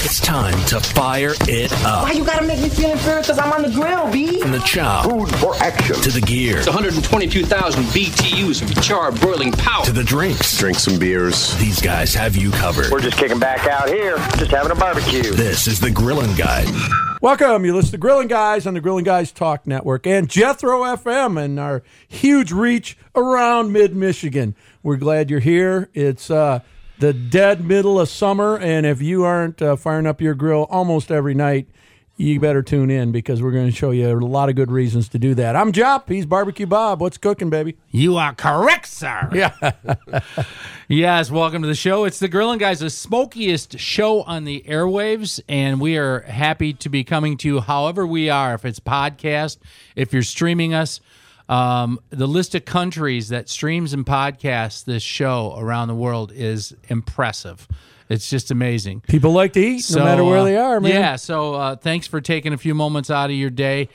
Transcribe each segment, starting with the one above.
It's time to fire it up. Why you gotta make me feel inferior? Because I'm on the grill, B. From the chop. Food for action. To the gear. It's 122,000 BTUs of charred broiling power. To the drinks. Drink some beers. These guys have you covered. We're just kicking back out here, just having a barbecue. This is the Grillin' Guy. Welcome. You listen to Grillin' Guys on the Grillin' Guys Talk Network and Jethro FM and our huge reach around mid-Michigan. We're glad you're here. It's the dead middle of summer, and if you aren't firing up your grill almost every night, you better tune in because we're going to show you a lot of good reasons to do that. I'm Jop. He's Barbecue Bob. What's cooking, baby? You are correct, sir. Yeah. Yes, welcome to the show. It's the Grillin' Guys, the smokiest show on the airwaves, and we are happy to be coming to you however we are. If it's podcast, if you're streaming us, the list of countries that streams and podcasts this show around the world is impressive. It's just amazing. People like to eat no matter where they are, man. Yeah, so thanks for taking a few moments out of your day.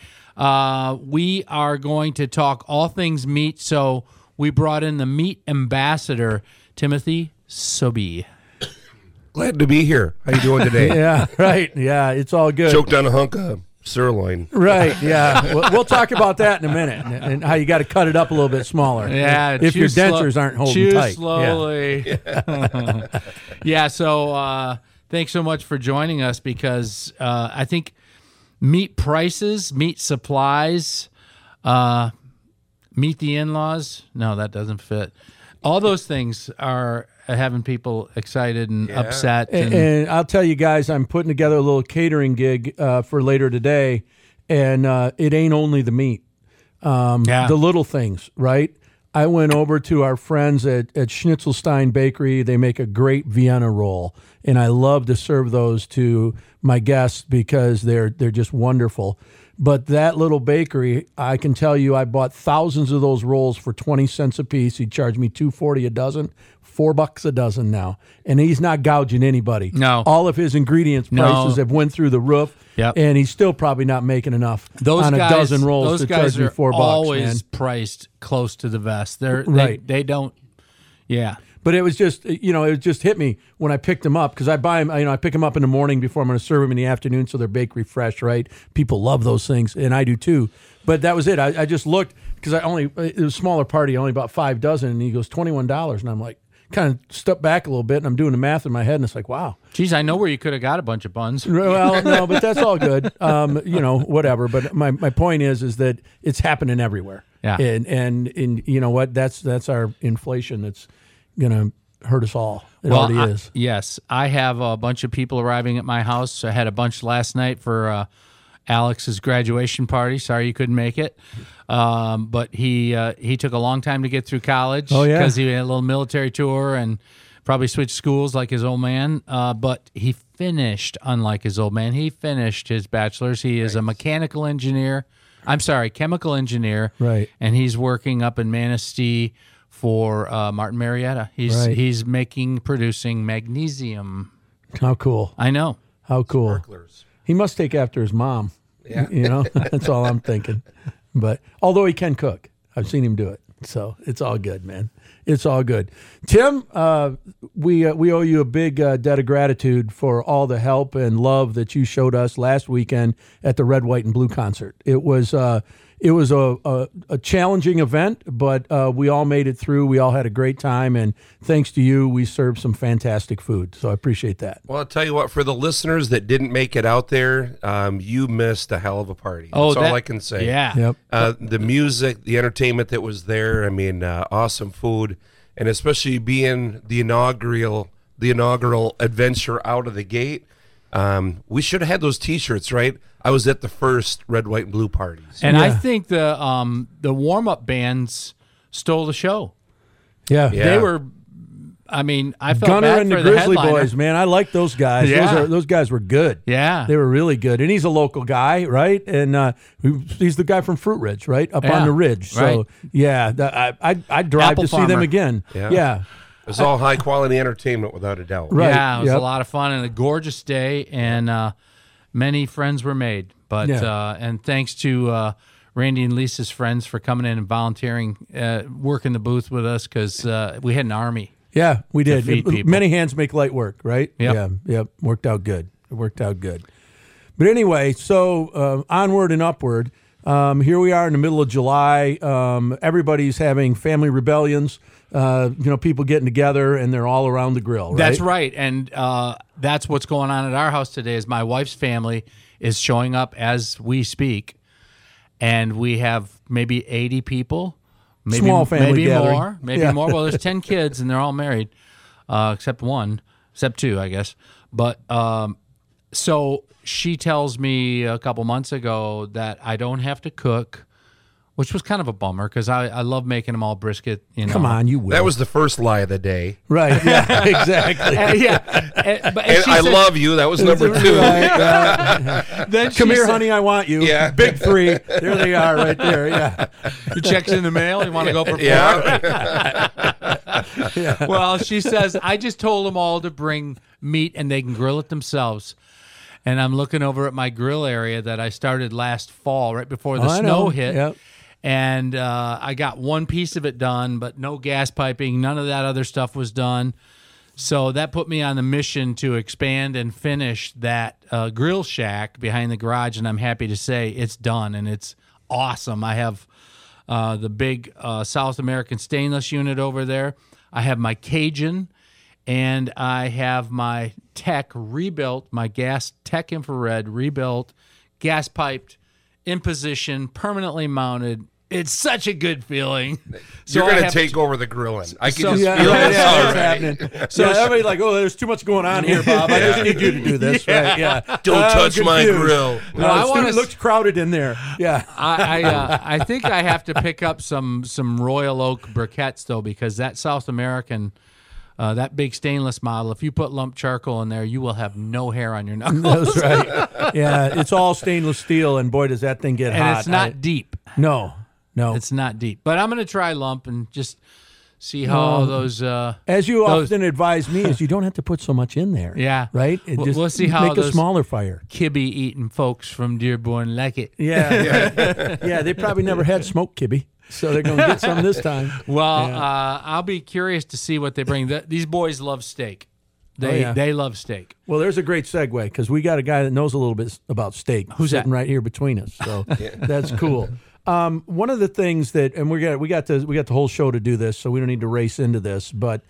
We are going to talk all things meat, so we brought in the meat ambassador, Timothy Sobey. Glad to be here. How you doing today? Yeah, right. Yeah, it's all good. Choked on a hunk of sirloin. Right, yeah. We'll talk about that in a minute and how you got to cut it up a little bit smaller. Yeah, if your dentures aren't holding tight. Slowly. Yeah, yeah, so thanks so much for joining us because I think meat prices, meat supplies, meet the in-laws. No, that doesn't fit. All those things are having people excited and upset. And I'll tell you guys, I'm putting together a little catering gig for later today, and it ain't only the meat. The little things, right? I went over to our friends at Schnitzelstein Bakery. They make a great Vienna roll, and I love to serve those to my guests because they're just wonderful. But that little bakery, I can tell you, I bought thousands of those rolls for 20 cents a piece. He charged me $2.40 a dozen, $4 a dozen now, and he's not gouging anybody. No, all of his ingredients prices have went through the roof. Yep. And he's still probably not making enough those on guys, a dozen rolls to charge me $4. Always man. Priced close to the vest. Right. They don't. Yeah. But it was just, it just hit me when I picked them up because I buy them, I pick them up in the morning before I'm going to serve them in the afternoon so they're bakery fresh, right? People love those things, and I do too. But that was it. I just looked because it was a smaller party, only about 5 dozen, and he goes $21, and I'm like, kind of stepped back a little bit, and I'm doing the math in my head, and it's like, wow. Geez, I know where you could have got a bunch of buns. Well, no, but that's all good. Whatever. But my point is that it's happening everywhere. Yeah. And you know what? That's our inflation that's going to hurt us all. It already is. Yes. I have a bunch of people arriving at my house. I had a bunch last night for Alex's graduation party. Sorry you couldn't make it. But he took a long time to get through college. Oh, yeah. Because he had a little military tour and probably switched schools like his old man. But he finished, unlike his old man, he finished his bachelor's. He is a chemical engineer. Right. And he's working up in Manistee for Martin Marietta. He's producing magnesium. How cool. I know. How cool. Sparklers. He must take after his mom. Yeah. That's all I'm thinking. But although he can cook, I've seen him do it. So it's all good, man. It's all good. Tim, we owe you a big debt of gratitude for all the help and love that you showed us last weekend at the Red, White, and Blue concert. It was a challenging event, but we all made it through. We all had a great time, and thanks to you, we served some fantastic food. So I appreciate that. Well, I'll tell you what, for the listeners that didn't make it out there, you missed a hell of a party. That's all I can say. Yeah. Yep. The music, the entertainment that was there, awesome food, and especially being the inaugural adventure out of the gate. We should have had those T-shirts, right? I was at the first Red, White, and Blue parties. And I think the warm-up bands stole the show. Yeah. They were, I felt Gunner bad and for the Grizzly headliner. Boys, man. I like those guys. Yeah. Those guys were good. Yeah. They were really good. And he's a local guy, right? And he's the guy from Fruit Ridge, right? Up on the ridge. So, right. yeah, I'd drive Apple to see farmer. them again. Yeah. It was all high-quality entertainment, without a doubt. Right. Yeah, it was Yep. a lot of fun and a gorgeous day, and many friends were made. But and thanks to Randy and Lisa's friends for coming in and volunteering, working the booth with us because we had an army. Yeah, we did. feed people. Many hands make light work, right? Yep. Yeah, worked out good. It worked out good. But anyway, so onward and upward. Here we are in the middle of July. Everybody's having family rebellions. People getting together, and they're all around the grill. Right? That's right, and that's what's going on at our house today. Is my wife's family is showing up as we speak, and we have maybe 80 people. Maybe, Small family maybe gathering. more. Maybe Yeah. more. Well, there's 10 kids, and they're all married, except two, I guess. But so she tells me a couple months ago that I don't have to cook, which was kind of a bummer because I love making them all brisket. Come on, you will. That was the first lie of the day. right. Yeah, exactly. But And she I said- love you. That was number 2. Then Come she here, said- honey, I want you. Yeah. Big 3. There they are right there. Yeah. Your check's in the mail. You want to go for 4? Yeah. Well, she says, I just told them all to bring meat and they can grill it themselves. And I'm looking over at my grill area that I started last fall, right before the I snow know. hit. Yep. And I got one piece of it done, but no gas piping. None of that other stuff was done. So that put me on the mission to expand and finish that grill shack behind the garage. And I'm happy to say it's done, and it's awesome. I have the big South American stainless unit over there. I have my Cajun, and I have my Tech rebuilt, my gas Tech infrared rebuilt, gas piped, in position, permanently mounted. It's such a good feeling. So You're I going to have take over the grilling. I can So- just Yeah, feel right, this yeah, that's already. happening. So everybody's like, "Oh, there's too much going on here, Bob. I just need you to do this." Right? Yeah. Don't I'm touch my confused. grill. No, I it wanna looks crowded in there. Yeah. I think I have to pick up some Royal Oak briquettes though, because that South American, that big stainless model, if you put lump charcoal in there, you will have no hair on your knuckles. That's right. Yeah, it's all stainless steel, and boy, does that thing get And hot. it's not deep. No. It's not deep. But I'm going to try lump and just see how those. As you those- often advise me, is you don't have to put so much in there. Yeah. Right? We'll see how make a those- smaller fire. Kibbe eating folks from Dearborn like it. Yeah. Yeah, they probably never had smoked kibbe, so they're going to get some this time. Well, I'll be curious to see what they bring. These boys love steak. They love steak. Well, there's a great segue because we got a guy that knows a little bit about steak. Who's sitting that? right here between us? So that's cool. One of the things that, and we got the whole show to do this, so we don't need to race into this. But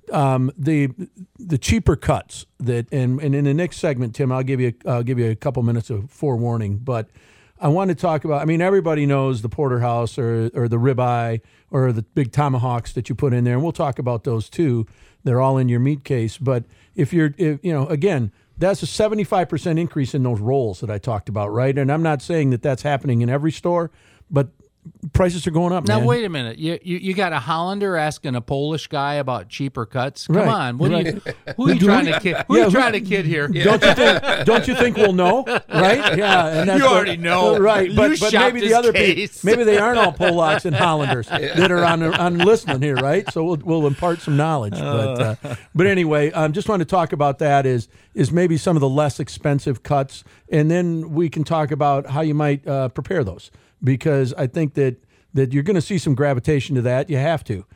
the cheaper cuts that, and in the next segment, Tim, I'll give you a couple minutes of forewarning. But I want to talk about. I mean, everybody knows the porterhouse or the ribeye or the big tomahawks that you put in there, and we'll talk about those too. They're all in your meat case. But if again, that's a 75% increase in those rolls that I talked about, right? And I'm not saying that that's happening in every store, but prices are going up. Now man. wait a minute. You got a Hollander asking a Polish guy about cheaper cuts. Come Right, on, who right. are you trying to kid? Who are you trying to kid here? Don't you think we'll know, right? Yeah, and that's You already know. right? You But shopped maybe his the other case. maybe they aren't all Polacks and Hollanders that are on listening here, right? So we'll impart some knowledge. But anyway, just want to talk about that is maybe some of the less expensive cuts, and then we can talk about how you might prepare those, because I think that you're going to see some gravitation to that. You have to.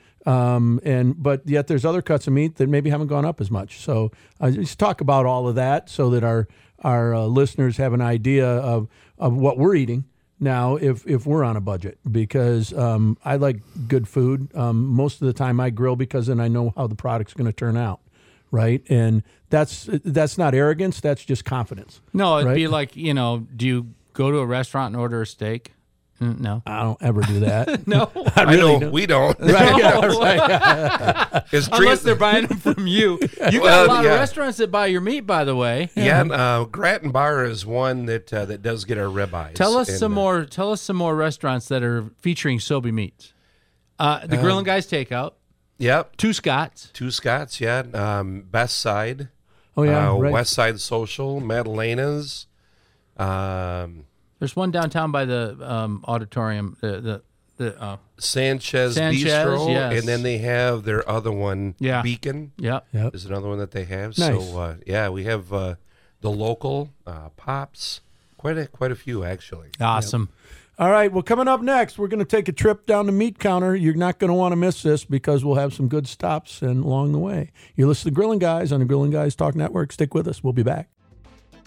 But yet there's other cuts of meat that maybe haven't gone up as much. So just talk about all of that so that our listeners have an idea of what we're eating now if we're on a budget, because I like good food. Most of the time I grill because then I know how the product's going to turn out. Right. And that's not arrogance. That's just confidence. No, it'd right? be like, do you go to a restaurant and order a steak? No. I don't ever do that. No. I know we don't. Right, yeah, right. It's Unless they're buying them from you. You got Well, a lot yeah. of restaurants that buy your meat, by the way. Yeah, Grattan Bar is one that does get our ribeyes. Tell us And, some more. Tell us some more restaurants that are featuring Sobe meats. The Grillin' Guys Takeout. Yep, Two Scots. Two Scots. Yeah, Best Side. Oh yeah, right. West Side Social, Madalena's. There's one downtown by the auditorium. The Sanchez Sanchez, Bistro, yes. and then they have their other one, Yeah. Beacon. yeah. Yep. Is another one that they have. Nice. So we have the local Pops. Quite a few actually. Awesome. All right. Well, coming up next, we're going to take a trip down the meat counter. You're not going to want to miss this because we'll have some good stops and along the way. You listen to Grillin' Guys on the Grillin' Guys Talk Network. Stick with us. We'll be back.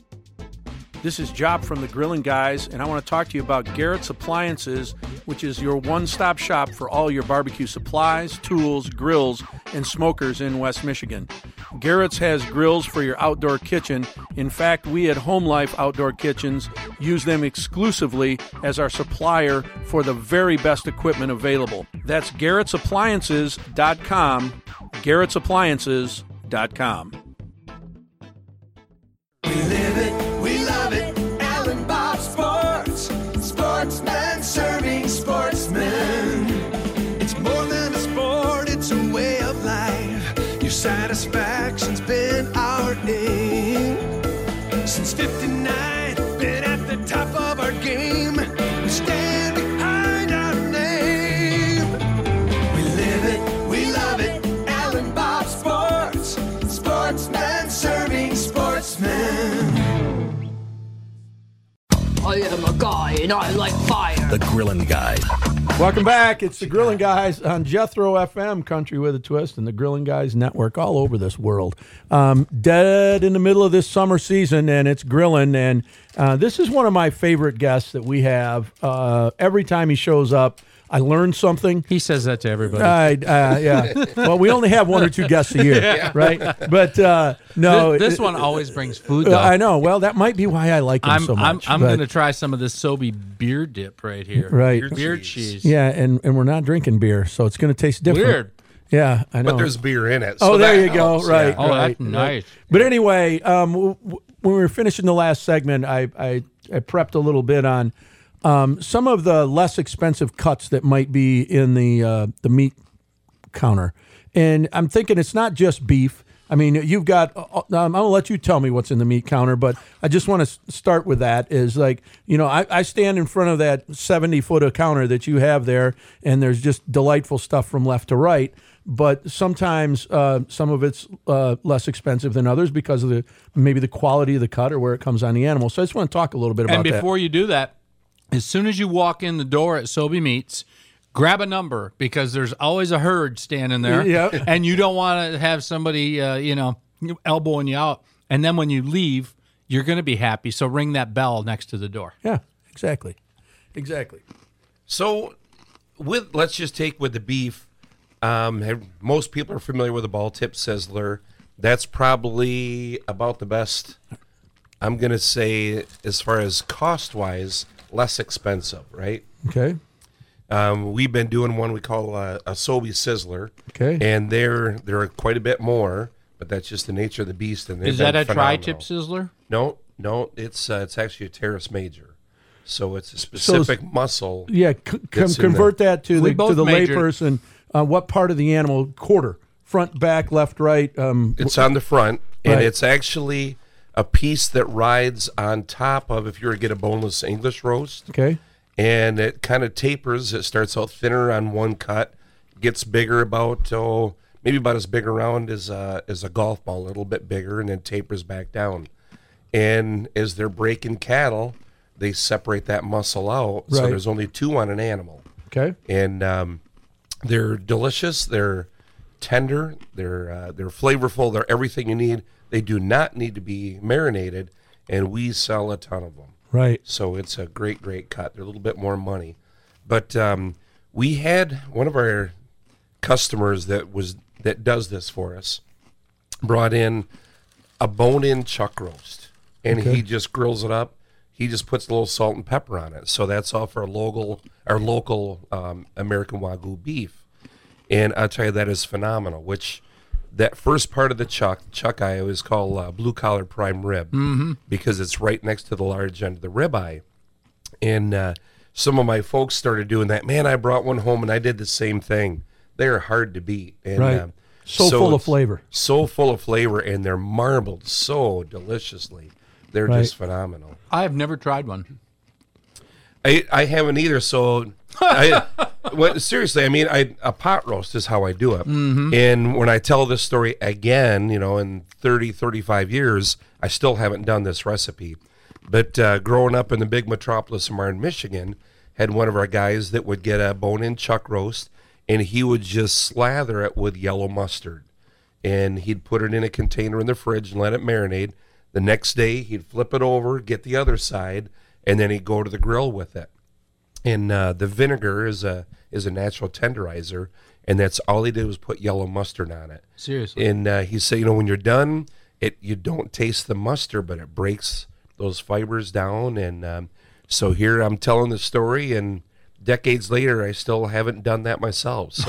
This is Job from the Grilling Guys, and I want to talk to you about Garrett's Appliances, which is your one-stop shop for all your barbecue supplies, tools, grills, and smokers in West Michigan. Garrett's has grills for your outdoor kitchen. In fact, we at Home Life Outdoor Kitchens use them exclusively as our supplier for the very best equipment available. That's Garrett'sAppliances.com, Garrett'sAppliances.com. We live it, we love it, Alan Bob Sports. Sportsman serving sportsmen. It's more than a sport, it's a way of life. Your satisfaction's been our aim. Since 59, been at the top of our game. We stand behind our name. We live it, we love it, Alan Bob Sports. Sportsman serving sportsmen. I am a guy and I like fire. The Grilling Guy. Welcome back. It's the Grilling Guys on Jethro FM, Country with a Twist, and the Grilling Guys Network all over this world. Dead in the middle of this summer season, and it's grilling. And this is one of my favorite guests that we have. Every time he shows up, I learn something. He says that to everybody. Yeah. Well, we only have one or two guests a year, right? But no. This one always brings food, though. I know. Well, that might be why I like him so much. I'm going to try some of this Sobe beer dip right here. Right. Beer cheese. Yeah, and we're not drinking beer, so it's going to taste different. Weird. Yeah, I know. But there's beer in it. So there you helps. go. Right. Yeah. Oh, right, that's nice. But anyway, when we were finishing the last segment, I prepped a little bit on some of the less expensive cuts that might be in the meat counter. And I'm thinking it's not just beef. I mean, you've got, I'm going to let you tell me what's in the meat counter, but I just want to start with that is like, you know, I stand in front of that 70-foot of counter that you have there, and there's just delightful stuff from left to right. But sometimes some of it's less expensive than others because of maybe the quality of the cut or where it comes on the animal. So I just want to talk a little bit about that. And before you do that, as soon as you walk in the door at Sobe Meats, grab a number because there's always a herd standing there. Yep. And you don't want to have somebody, elbowing you out. And then when you leave, you're going to be happy. So ring that bell next to the door. Yeah, exactly. So, let's just take with the beef. Most people are familiar with the ball tip sizzler. That's probably about the best. I'm going to say, as far as cost-wise, less expensive, right? Okay. We've been doing one we call a Sobe Sizzler. Okay. And they're quite a bit more, but that's just the nature of the beast. And is that a tri-tip sizzler? No, it's actually a Terrace Major. So it's a specific muscle. Yeah, convert that to the layperson. What part of the animal? Quarter, front, back, left, right. It's on the front, and Right. it's actually a piece that rides on top of if you were to get a boneless English roast. Okay. And it kind of tapers. It starts out thinner on one cut, gets bigger about maybe about as big around as a golf ball, a little bit bigger, and then tapers back down. And as they're breaking cattle, they separate that muscle out. So Right. there's only two on an animal. Okay. And they're delicious. They're tender. They're flavorful. They're everything you need. They do not need to be marinated, and we sell a ton of them. Right. So it's a great, great cut. They're a little bit more money. But we had one of our customers that does this for us brought in a bone-in chuck roast, and Okay. he just grills it up. He just puts a little salt and pepper on it. So that's all for our local American Wagyu beef. And I'll tell you, that is phenomenal, which that first part of the chuck eye is called blue collar prime rib because it's right next to the large end of the rib eye. And some of my folks started doing that. Man, I brought one home and I did the same thing. They're hard to beat. And, Right. So full of flavor. So full of flavor, and they're marbled so deliciously. They're Right. just phenomenal. I have never tried one. I haven't either. So, seriously, I mean, a pot roast is how I do it. And when I tell this story again, in 30, 35 years, I still haven't done this recipe. But growing up in the big metropolis of Martin, Michigan, had one of our guys that would get a bone-in chuck roast, and he would just slather it with yellow mustard. And he'd put it in a container in the fridge and let it marinate. The next day, he'd flip it over, get the other side, and then he'd go to the grill with it. And the vinegar is a natural tenderizer, and that's all he did was put yellow mustard on it. Seriously. And he said, when you're done, you don't taste the mustard, but it breaks those fibers down. And so here I'm telling the story, and decades later, I still haven't done that myself. So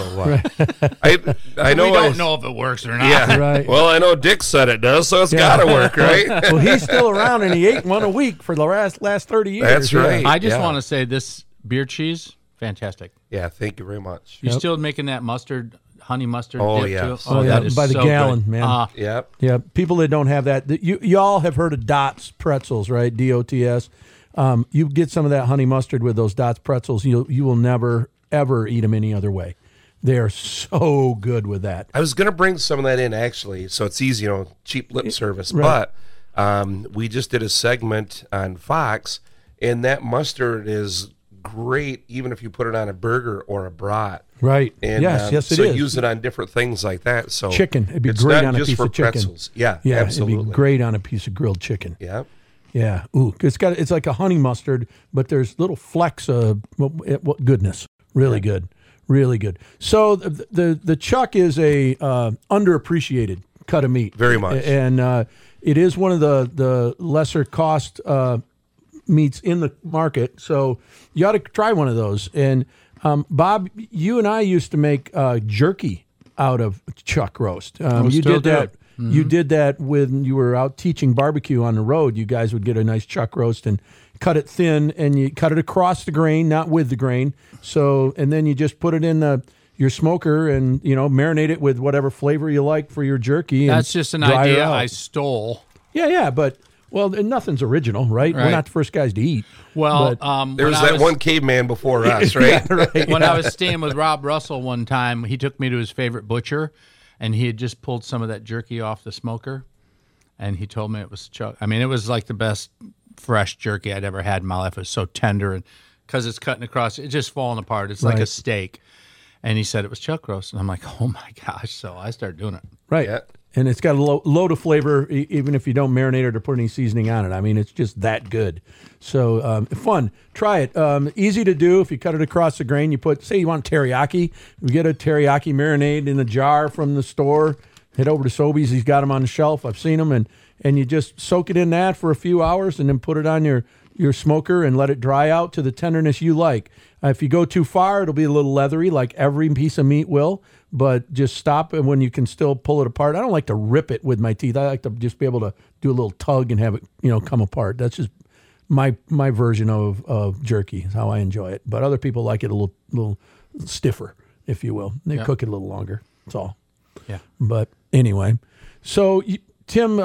I know we don't know if it works or not. Yeah, Right. Well, I know Dick said it does, so it's got to work, right? Well, he's still around, and he ate one a week for the last 30 years. That's right. I just want to say this beer cheese, fantastic. Yeah, thank you very much. You still making that mustard, honey mustard Oh, dip yes. too? Oh, yeah, that is by the so gallon, good. man. Yep. Yeah, people that don't have that, you all have heard of Dots pretzels, right? DOTS. You get some of that honey mustard with those Dots pretzels, you will never ever eat them any other way. They are so good with that. I was going to bring some of that in, actually, so it's easy, cheap lip service. Right. But we just did a segment on Fox, and that mustard is great, even if you put it on a burger or a brat. Right. And, yes, it so is. use it on different things like that. So Chicken. It'd be it's great not on a just piece for of chicken. pretzels. Yeah, Yeah, absolutely. it'd be great on a piece of grilled chicken. Yeah. Yeah. Ooh, it's like a honey mustard, but there's little flecks of goodness. Really good. Really good. So the chuck is a underappreciated cut of meat. Very much. And it is one of the lesser cost meats in the market. So you ought to try one of those. And Bob, you and I used to make jerky out of chuck roast. You still did do. that. You did that when you were out teaching barbecue on the road. You guys would get a nice chuck roast and cut it thin, and you cut it across the grain, not with the grain. So, and then you just put it in your smoker and marinate it with whatever flavor you like for your jerky. That's just an dry it idea out. I stole. Yeah, but nothing's original, right? We're Right. not the first guys to eat. Well, But- There was that one caveman before us, right? When I was staying with Rob Russell one time, he took me to his favorite butcher, and he had just pulled some of that jerky off the smoker, and he told me it was chuck. I mean, it was like the best fresh jerky I'd ever had in my life. It was so tender, and because it's cutting across, it's just falling apart. It's like a Right. steak. And he said it was chuck roast, and I'm like, oh my gosh! So I started doing it. Right. Yeah. And it's got a load of flavor, even if you don't marinate it or put any seasoning on it. I mean, it's just that good. So fun. Try it. Easy to do. If you cut it across the grain, say you want teriyaki. You get a teriyaki marinade in a jar from the store. Head over to Sobeys. He's got them on the shelf. I've seen them. And you just soak it in that for a few hours and then put it on your smoker and let it dry out to the tenderness you like. If you go too far, it'll be a little leathery, like every piece of meat will. But just stop it when you can still pull it apart. I don't like to rip it with my teeth. I like to just be able to do a little tug and have it, come apart. That's just my version of jerky. Is how I enjoy it. But other people like it a little stiffer, if you will. They cook it a little longer. That's all. Yeah. But anyway, so Tim,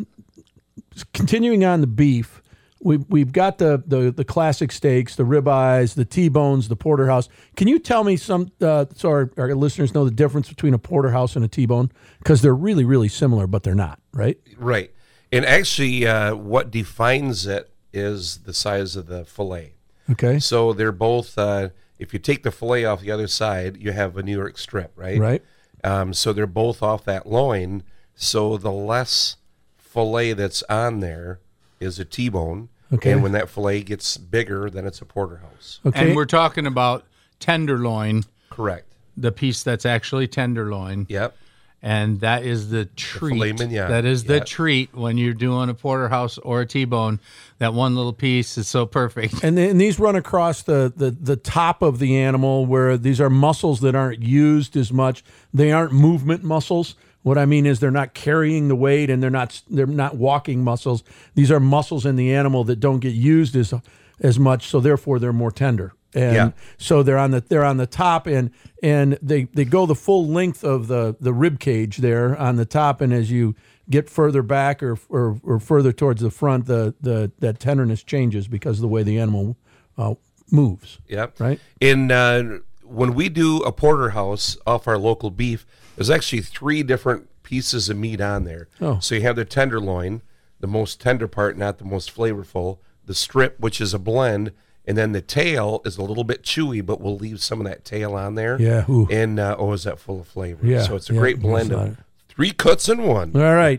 continuing on the beef. We've got the classic steaks, the ribeyes, the T-bones, the porterhouse. Can you tell me so our listeners know the difference between a porterhouse and a T-bone? Because they're really, really similar, but they're not, right? Right. And actually, what defines it is the size of the fillet. Okay. So they're both, if you take the fillet off the other side, you have a New York strip, right? Right. So they're both off that loin. So the less fillet that's on there is a T-bone. Okay. And when that fillet gets bigger, then it's a porterhouse. Okay. And we're talking about tenderloin, Correct. the piece that's actually tenderloin. Yep. And that is the treat. filet mignon. That is the Yeah. treat when you're doing a porterhouse or a T-bone. That one little piece is so perfect. And these run across the top of the animal, where these are muscles that aren't used as much. They aren't movement muscles. What I mean is they're not carrying the weight, and they're not walking muscles. These are muscles in the animal that don't get used as much, so therefore they're more tender. And so they're on the top, and they go the full length of the rib cage there on the top, and as you get further back or further towards the front, that tenderness changes because of the way the animal moves. Yep. Right. When we do a porterhouse off our local beef, there's actually 3 different pieces of meat on there. Oh. So you have the tenderloin, the most tender part, not the most flavorful, the strip, which is a blend, and then the tail is a little bit chewy, but we'll leave some of that tail on there. Yeah. Ooh. And is that full of flavor? Yeah, So it's a yeah, great blend it's of 3 cuts in one. All right.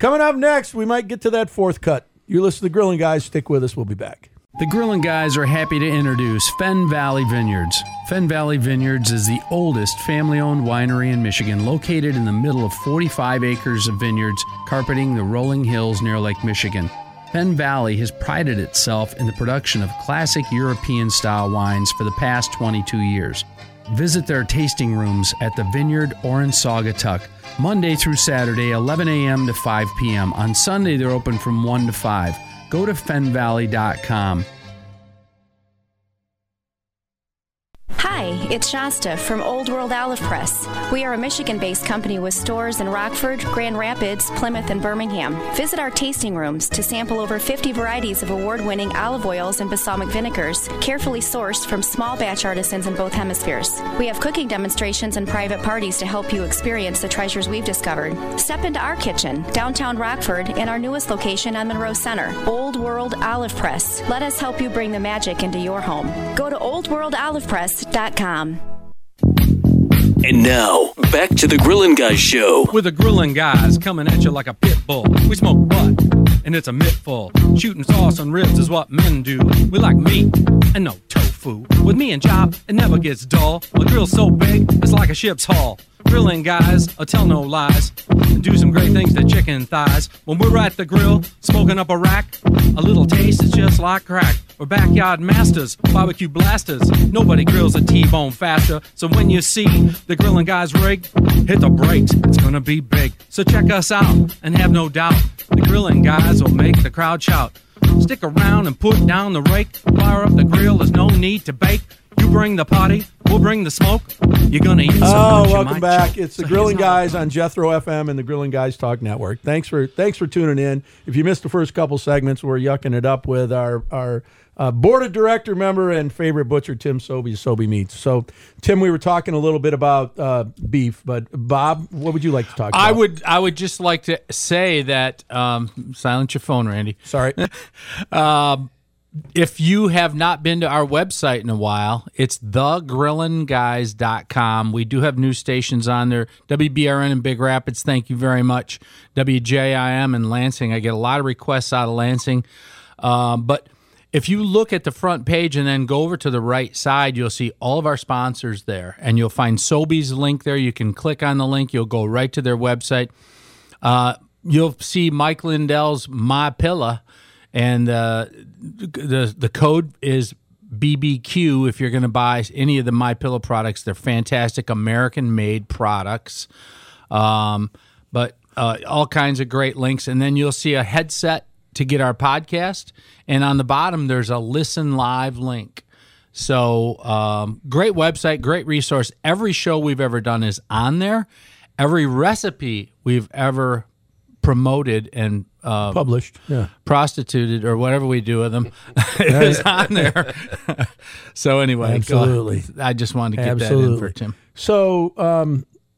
Coming up next, we might get to that fourth cut. You're listening to the Grilling Guys. Stick with us. We'll be back. The Grilling Guys are happy to introduce Fenn Valley Vineyards. Fenn Valley Vineyards is the oldest family-owned winery in Michigan, located in the middle of 45 acres of vineyards carpeting the rolling hills near Lake Michigan. Fenn Valley has prided itself in the production of classic European-style wines for the past 22 years. Visit their tasting rooms at the Vineyard or in Saugatuck, Monday through Saturday, 11 a.m. to 5 p.m. On Sunday, they're open from 1 to 5. Go to fennvalley.com. Hi, it's Shasta from Old World Olive Press. We are a Michigan-based company with stores in Rockford, Grand Rapids, Plymouth, and Birmingham. Visit our tasting rooms to sample over 50 varieties of award-winning olive oils and balsamic vinegars, carefully sourced from small batch artisans in both hemispheres. We have cooking demonstrations and private parties to help you experience the treasures we've discovered. Step into our kitchen, downtown Rockford, and our newest location on Monroe Center, Old World Olive Press. Let us help you bring the magic into your home. Go to oldworldolivepress.com. And now, back to the Grillin' Guys show. With the Grillin' Guys coming at you like a pit bull. We smoke butt, and it's a mittful. Shooting sauce on ribs is what men do. We like meat and no tofu. With me and Job, it never gets dull. My grill's so big, it's like a ship's hull. Grilling guys, I'll tell no lies, and do some great things to chicken thighs. When we're at the grill, smoking up a rack, a little taste is just like crack. We're backyard masters, barbecue blasters. Nobody grills a T-bone faster. So when you see the Grilling Guys rig, hit the brakes, it's gonna be big. So check us out, and have no doubt, the Grilling Guys will make the crowd shout. Stick around and put down the rake. Fire up the grill, there's no need to bake. You bring the party, we'll bring the smoke. You're going to eat so much you welcome might back. choke. It's the Grilling Guys on Jethro FM and the Grilling Guys Talk Network. Thanks for tuning in. If you missed the first couple segments, we're yucking it up with our board of director member and favorite butcher, Tim Sobey, Sobey Meats. So, Tim, we were talking a little bit about beef, but Bob, what would you like to talk about? I would just like to say that silence your phone, Randy. Sorry. If you have not been to our website in a while, it's thegrillinguys.com. We do have news stations on there. WBRN in Big Rapids, thank you very much. WJIM in Lansing. I get a lot of requests out of Lansing. But if you look at the front page and then go over to the right side, you'll see all of our sponsors there. And you'll find Sobey's link there. You can click on the link. You'll go right to their website. You'll see Mike Lindell's My Pilla. And the code is BBQ if you're going to buy any of the My Pillow products. They're fantastic American-made products, but all kinds of great links. And then you'll see a headset to get our podcast. And on the bottom, there's a Listen Live link. So great website, great resource. Every show we've ever done is on there. Every recipe we've ever promoted and published, prostituted, or whatever we do with them is on there. So anyway, absolutely. I just wanted to get that in for Tim. So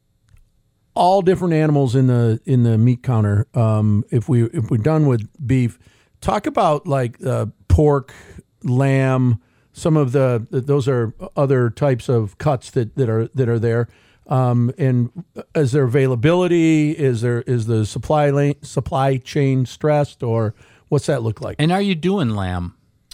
all different animals in the meat counter. If we're done with beef, talk about like pork, lamb. Some of those are other types of cuts that are there. And is there availability? Is the supply chain stressed, or what's that look like? And are you doing lamb?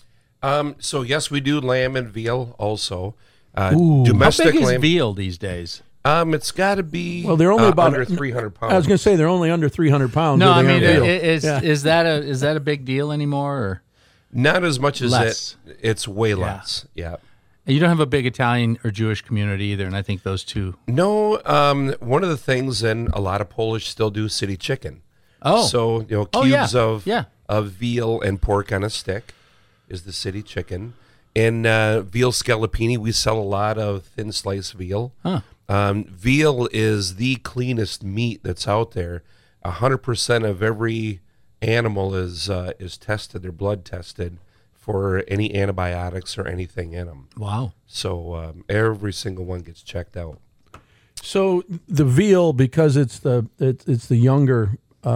So yes, we do lamb and veal also. Domestic How big is veal these days? It's got to be they're only about under 300 pounds. I was going to say they're only under 300 pounds. No, I mean is that a big deal anymore? Or not as much as less? It's way less. Yeah. You don't have a big Italian or Jewish community either, and I think those two. No, one of the things, and a lot of Polish still do city chicken. Oh, so cubes of veal and pork on a stick is the city chicken, and veal scallopini. We sell a lot of thin slice veal. Huh. Veal is the cleanest meat that's out there. 100% of every animal is tested. They're blood tested for any antibiotics or anything in them. Wow. So every single one gets checked out. So the veal, because it's the younger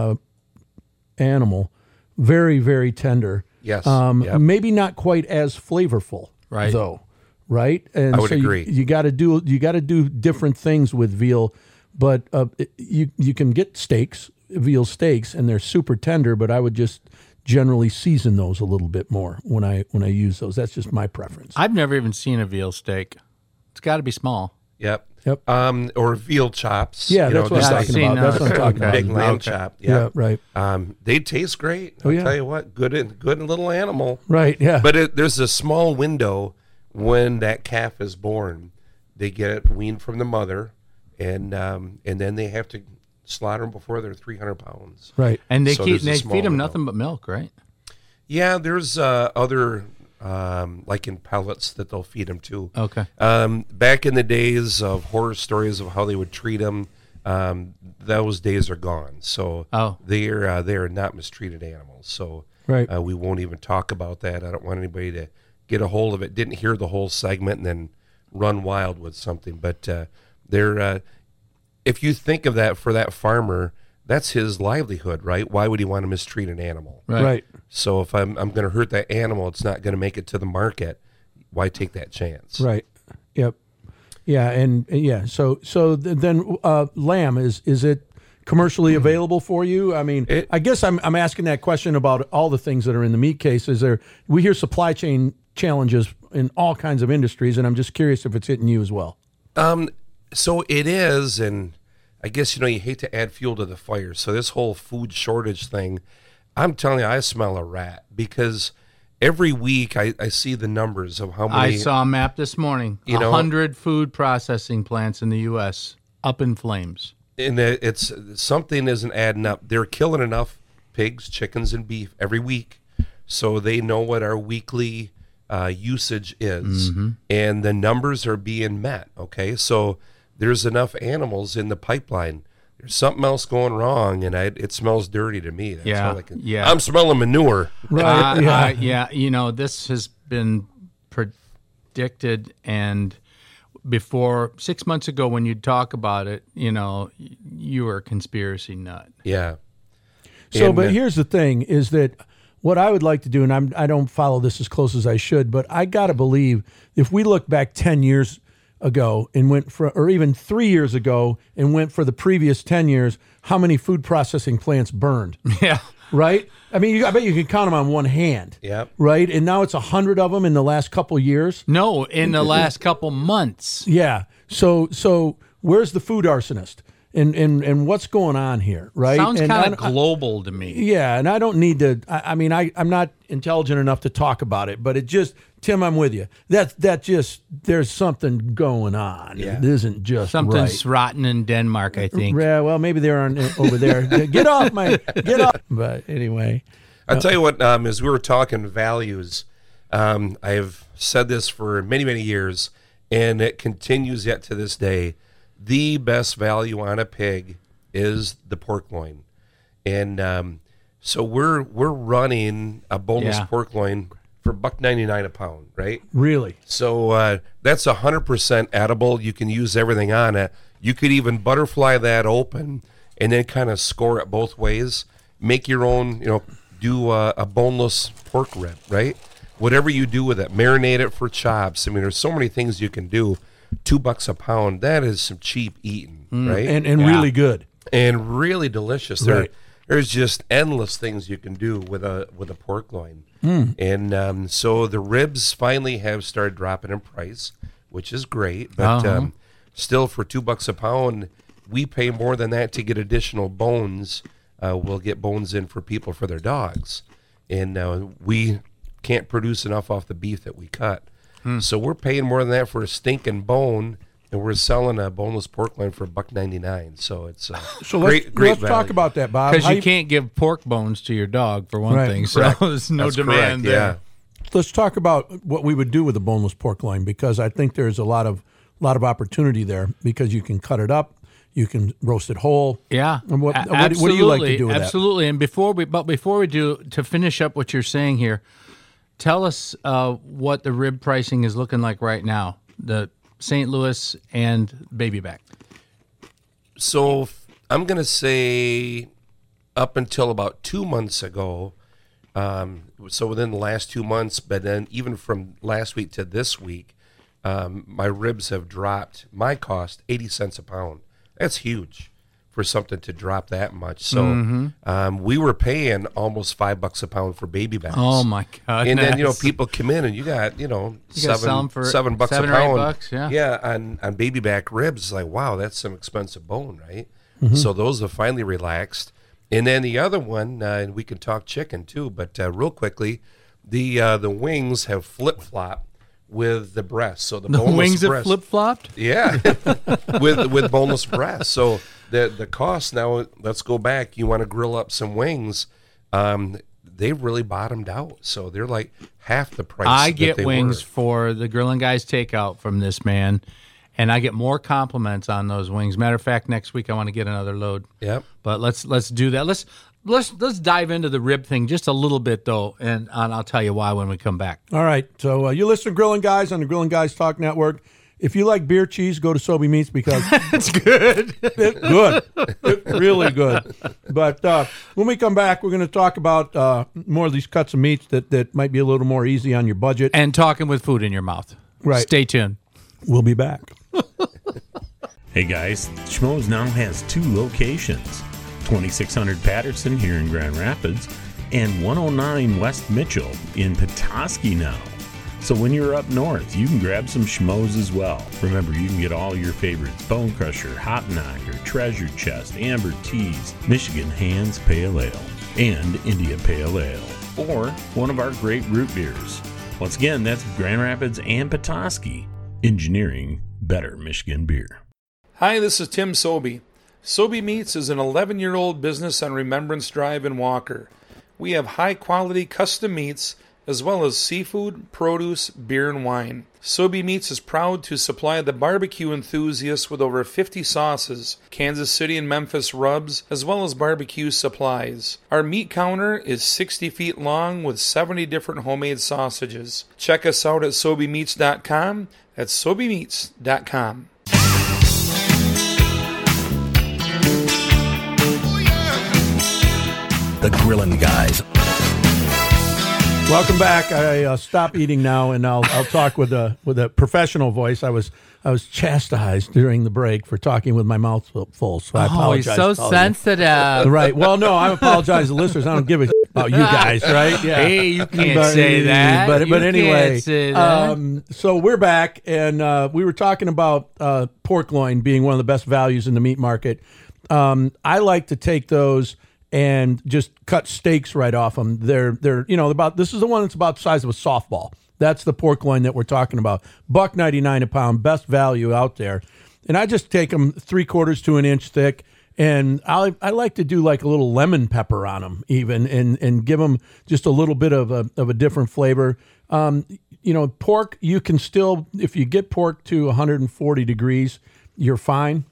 animal, very, very tender. Yes. Maybe not quite as flavorful, right? Though, right? And I would agree. You got to do different things with veal, but you can get steaks veal steaks, and they're super tender, but I would just generally season those a little bit more when I use those. That's just my preference. I've never even seen a veal steak. It's got to be small. Yep. Yep. Or veal chops. Yeah, that's what I'm talking about. That's what I'm talking about. Big lamb chop. Yeah, right. They taste great. I'll tell you what, good little animal. Right, yeah. But there's a small window when that calf is born. They get it weaned from the mother, and then they have to slaughter them before they're 300 pounds. Right. And they So feed there's a small them window. nothing but milk, right? Yeah, there's other like in pellets that they'll feed them to. Okay. Back in the days of horror stories of how they would treat them, those days are gone. So they are not mistreated animals. So right. We won't even talk about that. I don't want anybody to get a hold of it. Didn't hear the whole segment and then run wild with something. But they're if you think of that for that farmer, that's his livelihood, right? Why would he want to mistreat an animal? Right. So if I'm going to hurt that animal, it's not going to make it to the market. Why take that chance? Right. Yep. Yeah, and yeah. So then lamb is it commercially available for you? I mean, I guess I'm asking that question about all the things that are in the meat case. We hear supply chain challenges in all kinds of industries, and I'm just curious if it's hitting you as well. So it is, and I guess, you hate to add fuel to the fire. So this whole food shortage thing, I'm telling you, I smell a rat because every week I see the numbers of how many. I saw a map this morning. 100 food processing plants in the U.S. up in flames. And it's something isn't adding up. They're killing enough pigs, chickens, and beef every week, so they know what our weekly usage is, and the numbers are being met. Okay, so there's enough animals in the pipeline. There's something else going wrong, and it smells dirty to me. That's all I can. Yeah. I'm smelling manure. Right. Yeah. This has been predicted, and before 6 months ago, when you'd talk about it, you were a conspiracy nut. Yeah. So, but here's the thing: is that what I would like to do, and I don't follow this as close as I should, but I got to believe if we look back 10 years ago and went for, or even 3 years ago and went for the previous 10 years, how many food processing plants burned? Yeah. Right? I mean, I bet you can count them on one hand. Yep. Right? And now it's 100 of them in the last couple years. No, in the last couple months. Yeah. So where's the food arsonist? And what's going on here, right? Sounds kind of global to me. Yeah, and I don't need to. I'm not intelligent enough to talk about it, but it just, Tim, I'm with you. That just, there's something going on. Yeah. It isn't just something's right. rotten in Denmark, I think. Yeah, well, maybe they aren't over there. Get off. But anyway, I'll tell you what. As we were talking values, I've said this for many, many years, and it continues yet to this day. The best value on a pig is the pork loin, and so we're running a boneless pork loin for $1.99 a pound, right? Really? So that's 100% edible. You can use everything on it. You could even butterfly that open and then kind of score it both ways. Make your own, do a boneless pork rib, right? Whatever you do with it, marinate it for chops. I mean, there's so many things you can do. $2 a pound, that is some cheap eating, right? And really good. And really delicious. Right. There's just endless things you can do with a pork loin. And so the ribs finally have started dropping in price, which is great. But still, for $2 a pound, we pay more than that to get additional bones. We'll get bones in for people for their dogs. And we can't produce enough off the beef that we cut. So we're paying more than that for a stinking bone, and we're selling a boneless pork loin for $1.99. So it's great let's value. talk about that, Bob. Because you can't give pork bones to your dog, for one thing. So there's no That's demand correct, there. Let's talk about what we would do with a boneless pork loin, because I think there's a lot of opportunity there, because you can cut it up, you can roast it whole. Yeah. And what do you like to do with that? Absolutely. And before we do, to finish up what you're saying here, tell us what the rib pricing is looking like right now, the St. Louis and baby back. So I'm going to say up until about 2 months ago, so within the last 2 months, but then even from last week to this week, my ribs have dropped my cost 80 cents a pound. That's huge for something to drop that much. So we were paying almost $5 a pound for baby backs. Oh my God! And then people come in and you got $7 a $7 or pound. $8, yeah, on baby back ribs. It's like, wow, that's some expensive bone, right? So those have finally relaxed. And then the other one, and we can talk chicken too, but real quickly, the wings have flip flopped with the breast. So the boneless wings have breast, flip flopped. yeah, with boneless breast. So the cost now. Let's go back. You want to grill up some wings? They've really bottomed out. So they're like half the price. I that get they wings were. for the Grilling Guys takeout from this man, and I get more compliments on those wings. Matter of fact, next week I want to get another load. Yep. But let's do that. Let's dive into the rib thing just a little bit though, and I'll tell you why when we come back. All right. So you listen to Grilling Guys on the Grilling Guys Talk Network. If you like beer cheese, go to Sobe Meats because It's good. it's good. It's really good. But when we come back, we're going to talk about more of these cuts of meats that might be a little more easy on your budget. And talking with food in your mouth. Right. Stay tuned. We'll be back. Hey guys, Schmoes now has 2 locations, 2600 Patterson here in Grand Rapids and 109 West Mitchell in Petoskey now. So when you're up north, you can grab some Schmoes as well. Remember, you can get all your favorites: Bone Crusher, Hot Knocker, Treasure Chest, Amber Teas, Michigan Hands Pale Ale, and India Pale Ale, or one of our great root beers. Once again, that's Grand Rapids and Petoskey. Engineering better Michigan beer. Hi, this is Tim Sobe. Sobe Meats is an 11-year-old business on Remembrance Drive in Walker. We have high-quality custom meats as well as seafood, produce, beer, and wine. Sobe Meats is proud to supply the barbecue enthusiasts with over 50 sauces, Kansas City and Memphis rubs, as well as barbecue supplies. Our meat counter is 60 feet long with 70 different homemade sausages. Check us out at SobeMeats.com. That's SobeMeats.com. The Grillin' Guys. Welcome back. I stop eating now, and I'll talk with a professional voice. I was chastised during the break for talking with my mouth full, so I apologize. He's so sensitive. Right. Well, no, I apologize to the listeners. I don't give a about you guys, right? Yeah. Hey, you can't say that. But anyway, can't say that. So we're back, and we were talking about pork loin being one of the best values in the meat market. I like to take those and just cut steaks right off them. They're about, this is the one that's about the size of a softball. That's the pork loin that we're talking about. $1.99 a pound, best value out there. And I just take them 3/4 to an inch thick, and I like to do like a little lemon pepper on them even, and give them just a little bit of a different flavor. Pork, you can still, if you get pork to 140 degrees, you're fine.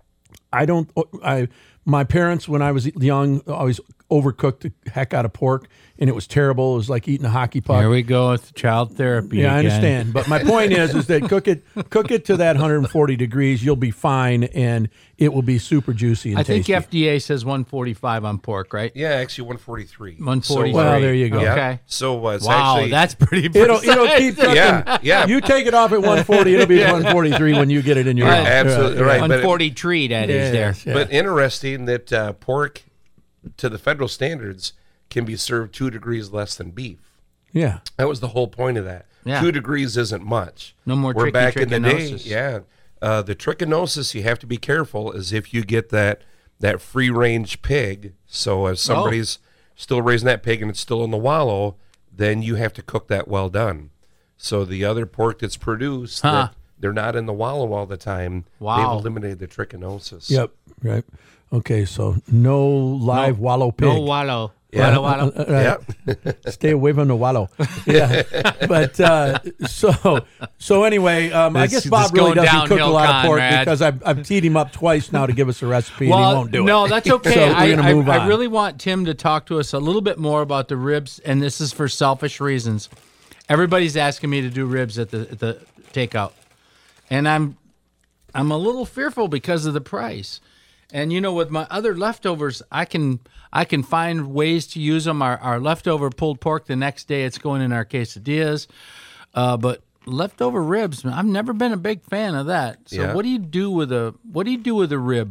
My parents, when I was young, always overcooked the heck out of pork, and it was terrible. It was like eating a hockey puck. Here we go with child therapy. Yeah, again. I understand. But my point is that cook it to that 140 degrees. You'll be fine, and it will be super juicy and tasty. I think FDA says 145 on pork, right? Yeah, actually 143. 143. Well, there you go. Yeah. Okay. So it's Wow, actually, that's pretty precise. It'll keep cooking. Yeah. You take it off at 140, it'll be 143 when you get it in your mouth. Absolutely right. But 143, that is there. Yeah. But interesting that pork, to the federal standards, can be served 2 degrees less than beef. Yeah. That was the whole point of that. Yeah. 2 degrees isn't much. No more We're back in the day. trichinosis. Yeah. The trichinosis, you have to be careful, is if you get that free-range pig. So if somebody's still raising that pig and it's still in the wallow, then you have to cook that well done. So the other pork that's produced, that they're not in the wallow all the time. Wow. They've eliminated the trichinosis. Yep. Right. Okay. So no live wallow pig. No wallow. Yeah. Wallow. Yep. Stay away from the wallow. Yeah. But so anyway, I guess Bob really doesn't cook a lot of pork because I've teed him up twice now to give us a recipe, and he won't do it. No, that's okay. So we're gonna move on. I really want Tim to talk to us a little bit more about the ribs, and this is for selfish reasons. Everybody's asking me to do ribs at the takeout, and I'm a little fearful because of the price. And with my other leftovers, I can find ways to use them. Our leftover pulled pork, the next day it's going in our quesadillas. But leftover ribs, I've never been a big fan of that. So what do you do with a rib?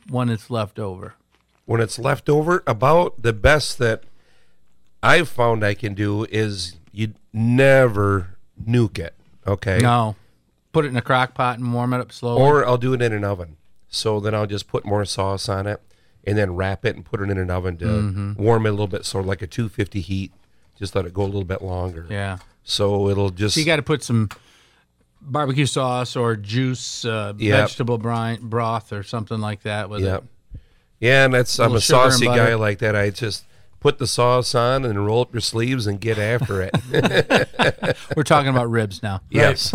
when it's left over? When it's left over, about the best that I've found I can do is you never nuke it, okay? No. Put it in a crock pot and warm it up slowly? Or I'll do it in an oven. So then I'll just put more sauce on it and then wrap it and put it in an oven to warm it a little bit, sort of like a 250 heat. Just let it go a little bit longer. Yeah. So it'll just... So you got to put some barbecue sauce or juice, vegetable broth or something like that with it. Yeah, and I'm a saucy guy butter. like that. I just put the sauce on and roll up your sleeves and get after it. We're talking about ribs now. Yes.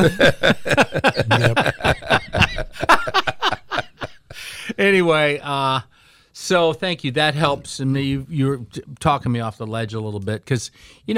Anyway, so thank you. That helps. And you're talking me off the ledge a little bit because,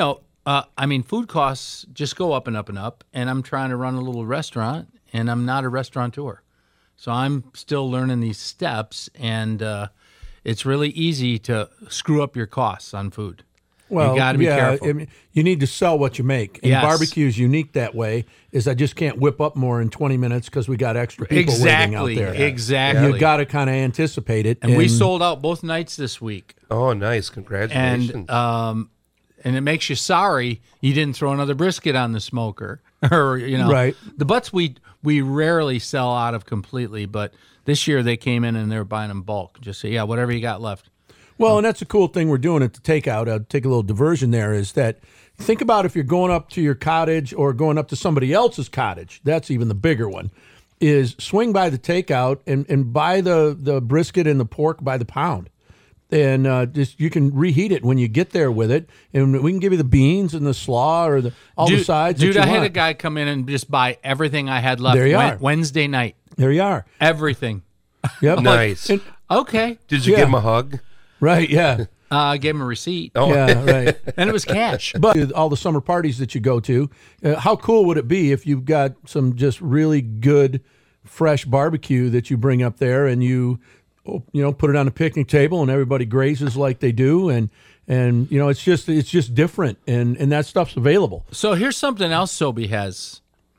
food costs just go up and up and up. And I'm trying to run a little restaurant, and I'm not a restaurateur. So I'm still learning these steps, and it's really easy to screw up your costs on food. Well, you got to be careful. I mean, you need to sell what you make. And barbecue is unique that way, is I just can't whip up more in 20 minutes because we got extra people waiting out there. Exactly. You got to kind of anticipate it. And we sold out both nights this week. Oh, nice. Congratulations. And it makes you sorry you didn't throw another brisket on the smoker. Or, Right. The butts we rarely sell out of completely, but this year they came in and they were buying them bulk. Just say, whatever you got left. Well, and that's a cool thing we're doing at the takeout. I'll take a little diversion there, is that think about if you're going up to your cottage or going up to somebody else's cottage. That's even the bigger one, is swing by the takeout and buy the brisket and the pork by the pound. And just you can reheat it when you get there with it, and we can give you the beans and the slaw or all the sides. Dude, I had want. a guy come in and just buy everything I had left. There you are. Wednesday night. There you are. Everything. Yep. Nice. Okay. Did you give him a hug? Right. Yeah. Gave him a receipt. Oh. Yeah. Right. And it was cash. But all the summer parties that you go to, how cool would it be if you've got some just really good, fresh barbecue that you bring up there and you put it on a picnic table and everybody grazes like they do, and it's just different, and that stuff's available. So here's something else Sobe has.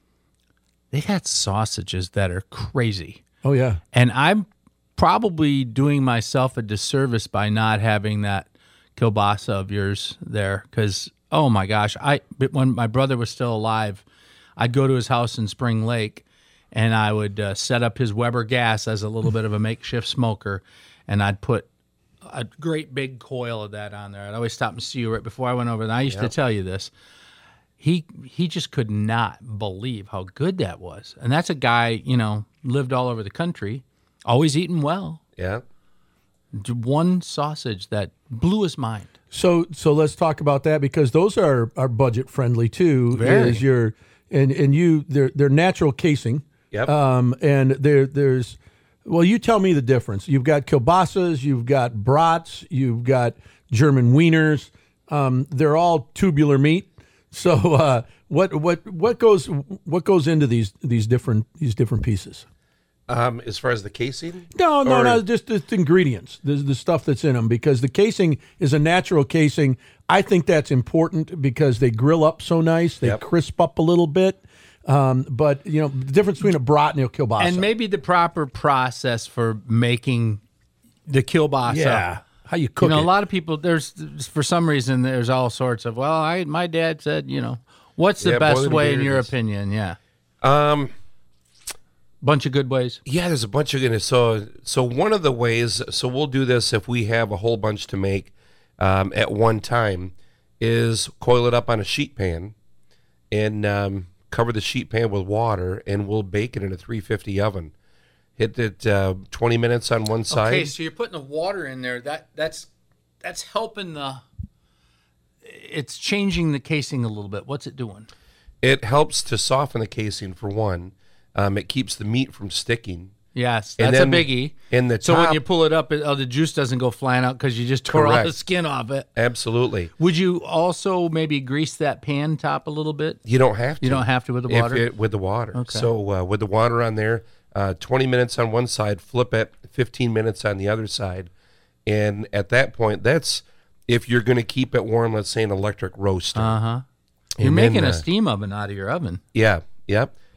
They got sausages that are crazy. Oh yeah. And I'm probably doing myself a disservice by not having that kielbasa of yours there, because oh my gosh, when my brother was still alive, I'd go to his house in Spring Lake. And I would set up his Weber gas as a little bit of a makeshift smoker, and I'd put a great big coil of that on there. I'd always stop and see you right before I went over. And I used to tell you this. He just could not believe how good that was. And that's a guy, lived all over the country, always eating well. Yeah. One sausage that blew his mind. So let's talk about that, because those are budget friendly too. Very. They're natural casing. Yep. And there's you tell me the difference. You've got kielbasas, you've got brats, you've got German wieners. They're all tubular meat. So what goes into these different pieces? As far as the casing? No, just the ingredients, the stuff that's in them, because the casing is a natural casing. I think that's important because they grill up so nice, they crisp up a little bit. But the difference between a brat and a kielbasa. And maybe the proper process for making the kielbasa. Yeah, how you cook it. A lot of people, for some reason, there's all sorts of, my dad said, what's the best way in your opinion? Yeah. Bunch of good ways. Yeah, there's a bunch of so one of the ways, so we'll do this if we have a whole bunch to make at one time, is coil it up on a sheet pan and cover the sheet pan with water, and we'll bake it in a 350 oven. Hit it 20 minutes on one side. Okay, so you're putting the water in there. That's helping it's changing the casing a little bit. What's it doing? It helps to soften the casing for one. It keeps the meat from sticking. Yes, that's a biggie. So when you pull it up, the juice doesn't go flying out because you just tore all the skin off it. Absolutely. Would you also maybe grease that pan top a little bit? You don't have to. You don't have to with the water? With the water. Okay. So with the water on there, 20 minutes on one side, flip it, 15 minutes on the other side. And at that point, that's if you're going to keep it warm, let's say an electric roaster. Uh-huh. You're making a steam oven out of your oven. Yeah, yep.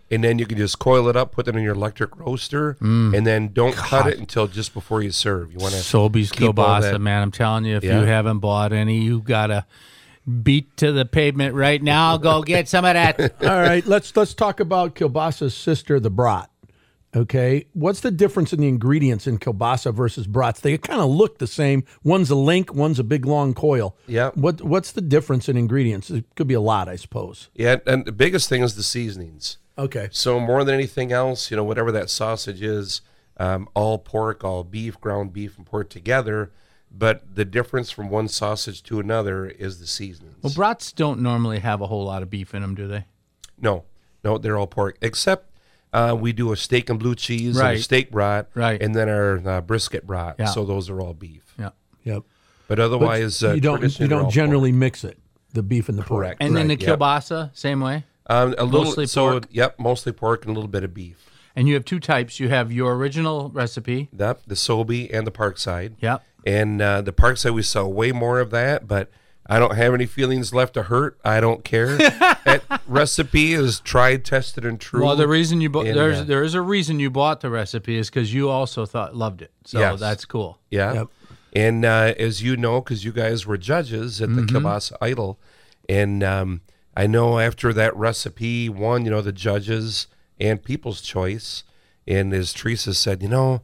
and then you can just coil it up, put it in your electric roaster, and then don't cut it until just before you serve. You want to Sobeys kielbasa, man. I'm telling you, if you haven't bought any, you gotta beat to the pavement right now. Go get some of that. All right, let's talk about kielbasa's sister, the brat. Okay, what's the difference in the ingredients in kielbasa versus brats? They kind of look the same. One's a link, one's a big long coil. Yeah. What's the difference in ingredients? It could be a lot, I suppose. Yeah, and the biggest thing is the seasonings. Okay. So more than anything else, whatever that sausage is, all pork, all beef, ground beef, and pork together. But the difference from one sausage to another is the seasonings. Well, brats don't normally have a whole lot of beef in them, do they? No, they're all pork, except we do a steak and blue cheese and a steak brat, and then our brisket brat. Yeah. So those are all beef. Yeah. Yep. But otherwise, you don't generally mix it, the beef and the pork. Correct. And then the kielbasa, same way? A little, mostly pork? Yep, mostly pork and a little bit of beef. And you have two types. You have your original recipe. Yep, the Sobe and the Parkside. Yep. And the Parkside, we sell way more of that, but I don't have any feelings left to hurt. I don't care. That recipe is tried, tested, and true. Well, the reason you there is a reason you bought the recipe is because you also loved it. So that's cool. Yeah. Yep. And as you know, because you guys were judges at the Kielbasa Idol, and I know after that recipe won, the judges and People's Choice, and as Teresa said,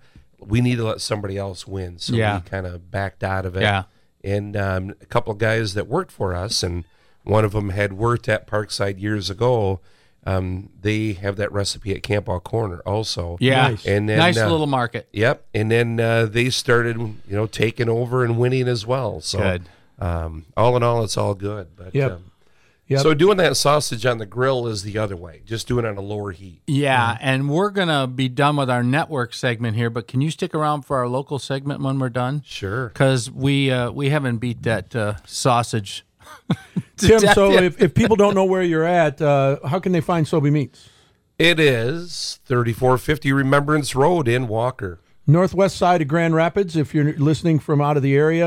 we need to let somebody else win. So we kind of backed out of it. Yeah. And a couple of guys that worked for us, and one of them had worked at Parkside years ago. They have that recipe at Campbell Corner also. Yeah, nice. And then, nice little market. Yep. And then they started, taking over and winning as well. So good. All in all, it's all good. But, Yep. So doing that sausage on the grill is the other way, just doing it on a lower heat. Yeah, and we're going to be done with our network segment here, but can you stick around for our local segment when we're done? Sure. Because we haven't beat that sausage. Tim, so if people don't know where you're at, how can they find Sobe Meats? It is 3450 Remembrance Road in Walker. Northwest side of Grand Rapids. If you're listening from out of the area,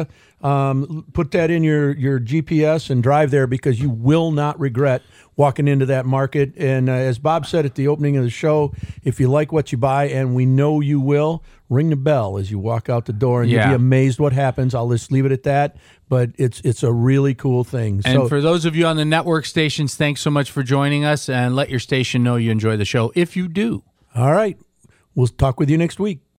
put that in your GPS and drive there, because you will not regret walking into that market. And as Bob said at the opening of the show, if you like what you buy, and we know you will, ring the bell as you walk out the door, and you'll be amazed what happens. I'll just leave it at that. But it's a really cool thing. And for those of you on the network stations, thanks so much for joining us, and let your station know you enjoy the show if you do. All right. We'll talk with you next week.